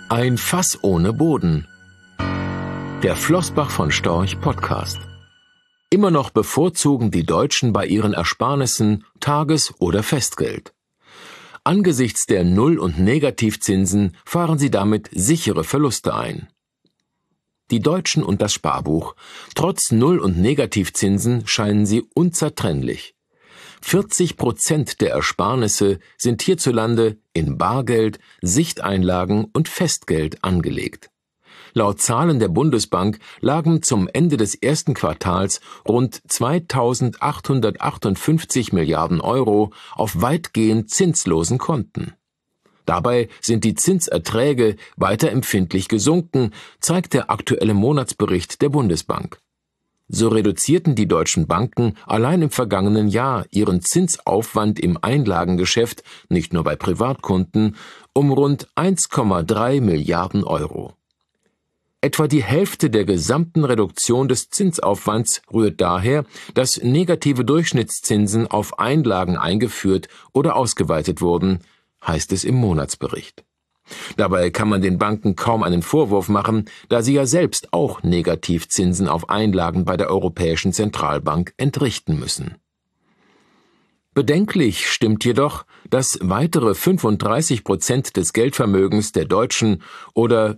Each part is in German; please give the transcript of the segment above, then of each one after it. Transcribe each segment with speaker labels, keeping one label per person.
Speaker 1: Ein Fass ohne Boden. Der Flossbach von Storch Podcast. Immer noch bevorzugen die Deutschen bei ihren Ersparnissen Tages- oder Festgeld. Angesichts der Null- und Negativzinsen fahren sie damit sichere Verluste ein. Die Deutschen und das Sparbuch. Trotz Null- und Negativzinsen scheinen sie unzertrennlich. 40% der Ersparnisse sind hierzulande in Bargeld, Sichteinlagen und Festgeld angelegt. Laut Zahlen der Bundesbank lagen zum Ende des ersten Quartals rund 2.858 Milliarden Euro auf weitgehend zinslosen Konten. Dabei sind die Zinserträge weiter empfindlich gesunken, zeigt der aktuelle Monatsbericht der Bundesbank. So reduzierten die deutschen Banken allein im vergangenen Jahr ihren Zinsaufwand im Einlagengeschäft, nicht nur bei Privatkunden, um rund 1,3 Milliarden Euro. Etwa die Hälfte der gesamten Reduktion des Zinsaufwands rührt daher, dass negative Durchschnittszinsen auf Einlagen eingeführt oder ausgeweitet wurden, heißt es im Monatsbericht. Dabei kann man den Banken kaum einen Vorwurf machen, da sie ja selbst auch Negativzinsen auf Einlagen bei der Europäischen Zentralbank entrichten müssen. Bedenklich stimmt jedoch, dass weitere 35% des Geldvermögens der Deutschen oder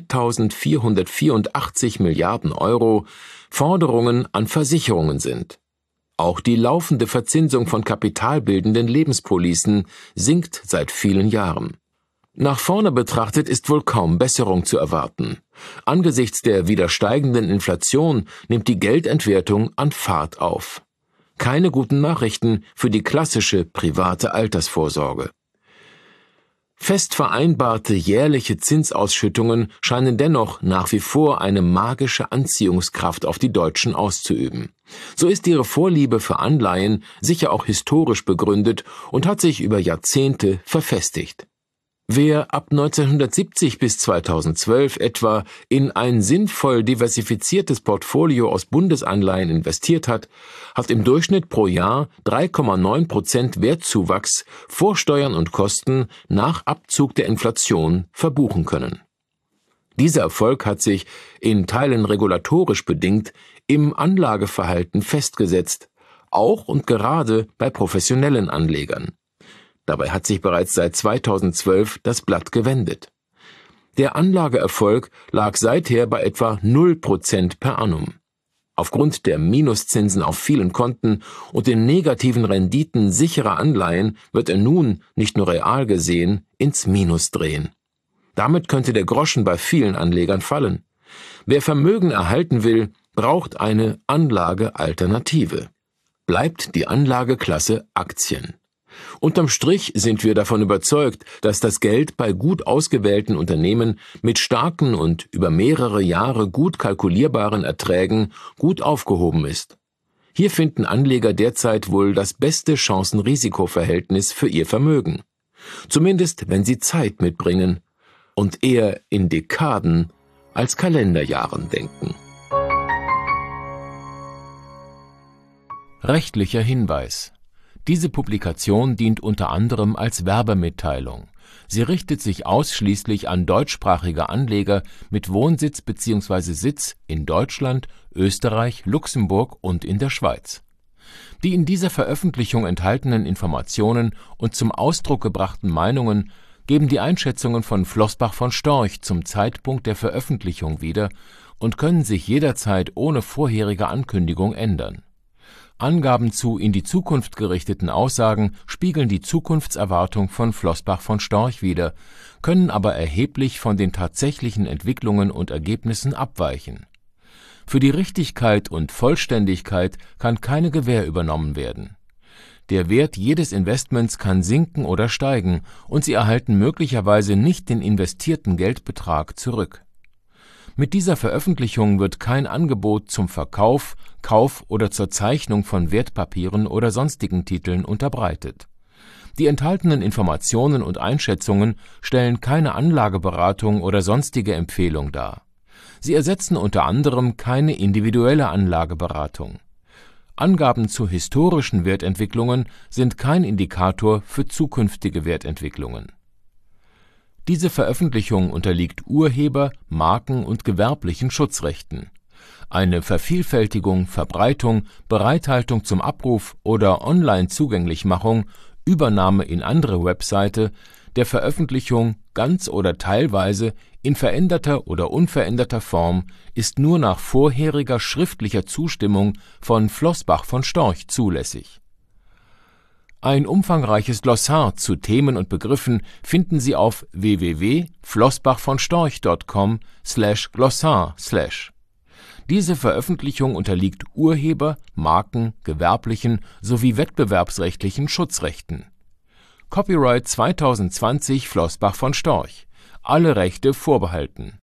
Speaker 1: 2.484 Milliarden Euro Forderungen an Versicherungen sind. Auch die laufende Verzinsung von kapitalbildenden Lebenspolicen sinkt seit vielen Jahren. Nach vorne betrachtet ist wohl kaum Besserung zu erwarten. Angesichts der wieder steigenden Inflation nimmt die Geldentwertung an Fahrt auf. Keine guten Nachrichten für die klassische private Altersvorsorge. Fest vereinbarte jährliche Zinsausschüttungen scheinen dennoch nach wie vor eine magische Anziehungskraft auf die Deutschen auszuüben. So ist ihre Vorliebe für Anleihen sicher auch historisch begründet und hat sich über Jahrzehnte verfestigt. Wer ab 1970 bis 2012 etwa in ein sinnvoll diversifiziertes Portfolio aus Bundesanleihen investiert hat, hat im Durchschnitt pro Jahr 3,9% Wertzuwachs vor Steuern und Kosten nach Abzug der Inflation verbuchen können. Dieser Erfolg hat sich, in Teilen regulatorisch bedingt, im Anlageverhalten festgesetzt, auch und gerade bei professionellen Anlegern. Dabei hat sich bereits seit 2012 das Blatt gewendet. Der Anlageerfolg lag seither bei etwa 0% per annum. Aufgrund der Minuszinsen auf vielen Konten und den negativen Renditen sicherer Anleihen wird er nun, nicht nur real gesehen, ins Minus drehen. Damit könnte der Groschen bei vielen Anlegern fallen. Wer Vermögen erhalten will, braucht eine Anlagealternative. Bleibt die Anlageklasse Aktien. Unterm Strich sind wir davon überzeugt, dass das Geld bei gut ausgewählten Unternehmen mit starken und über mehrere Jahre gut kalkulierbaren Erträgen gut aufgehoben ist. Hier finden Anleger derzeit wohl das beste Chancen-Risiko-Verhältnis für ihr Vermögen. Zumindest, wenn sie Zeit mitbringen und eher in Dekaden als Kalenderjahren denken.
Speaker 2: Rechtlicher Hinweis. Diese Publikation dient unter anderem als Werbemitteilung. Sie richtet sich ausschließlich an deutschsprachige Anleger mit Wohnsitz bzw. Sitz in Deutschland, Österreich, Luxemburg und in der Schweiz. Die in dieser Veröffentlichung enthaltenen Informationen und zum Ausdruck gebrachten Meinungen geben die Einschätzungen von Flossbach von Storch zum Zeitpunkt der Veröffentlichung wieder und können sich jederzeit ohne vorherige Ankündigung ändern. Angaben zu in die Zukunft gerichteten Aussagen spiegeln die Zukunftserwartung von Flossbach von Storch wider, können aber erheblich von den tatsächlichen Entwicklungen und Ergebnissen abweichen. Für die Richtigkeit und Vollständigkeit kann keine Gewähr übernommen werden. Der Wert jedes Investments kann sinken oder steigen und Sie erhalten möglicherweise nicht den investierten Geldbetrag zurück. Mit dieser Veröffentlichung wird kein Angebot zum Verkauf, Kauf oder zur Zeichnung von Wertpapieren oder sonstigen Titeln unterbreitet. Die enthaltenen Informationen und Einschätzungen stellen keine Anlageberatung oder sonstige Empfehlung dar. Sie ersetzen unter anderem keine individuelle Anlageberatung. Angaben zu historischen Wertentwicklungen sind kein Indikator für zukünftige Wertentwicklungen. Diese Veröffentlichung unterliegt Urheber-, Marken- und gewerblichen Schutzrechten. Eine Vervielfältigung, Verbreitung, Bereithaltung zum Abruf oder Online-Zugänglichmachung, Übernahme in andere Webseite, der Veröffentlichung ganz oder teilweise in veränderter oder unveränderter Form ist nur nach vorheriger schriftlicher Zustimmung von Flossbach von Storch zulässig. Ein umfangreiches Glossar zu Themen und Begriffen finden Sie auf www.flossbachvonstorch.com/Glossar/. Diese Veröffentlichung unterliegt Urheber-, Marken-, gewerblichen sowie wettbewerbsrechtlichen Schutzrechten. Copyright 2020 Flossbach von Storch. Alle Rechte vorbehalten